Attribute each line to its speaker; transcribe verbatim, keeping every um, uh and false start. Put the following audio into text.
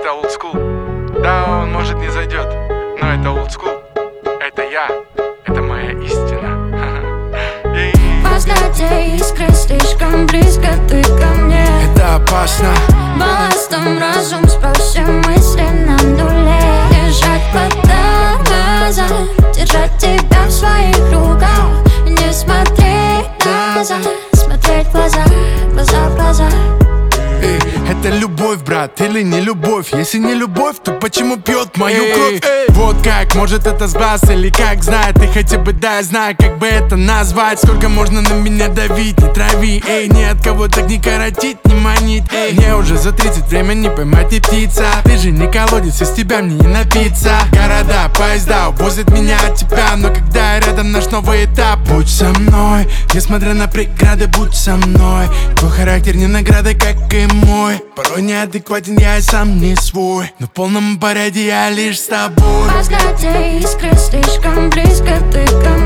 Speaker 1: это old school. Да, он может не зайдет, но это old school. Это я, это моя истина.
Speaker 2: Во взгляде искры слишком близко ты ко мне.
Speaker 3: Это опасно.
Speaker 2: Балластом разум спал все мысли на нуле. Держать глаза, держать тебя в своих руках. Не смотреть назад, смотреть в глаза, глаза в глаза.
Speaker 3: Эй, это любовь, брат, или не любовь? Если не любовь, то почему пьет мою кровь? Эй, вот как, может это сглаз или как знает. Ты хотя бы дай знак, как бы это назвать. Сколько можно на меня давить, не трави. Эй, ни от кого так не коротить, не манить. Эй, мне уже за тридцать, время не поймать, не птица. Ты же не колодец, из тебя мне не напиться. Города, поезда увозят меня от тебя. Но когда рядом наш новый этап, будь со мной, несмотря на преграды, будь со мной. Твой характер не награда, как и мой. Порой неадекватен, я и сам не свой, но в полном порядке я лишь с тобой.
Speaker 2: Во взгляде искры слишком близко ты ко мне.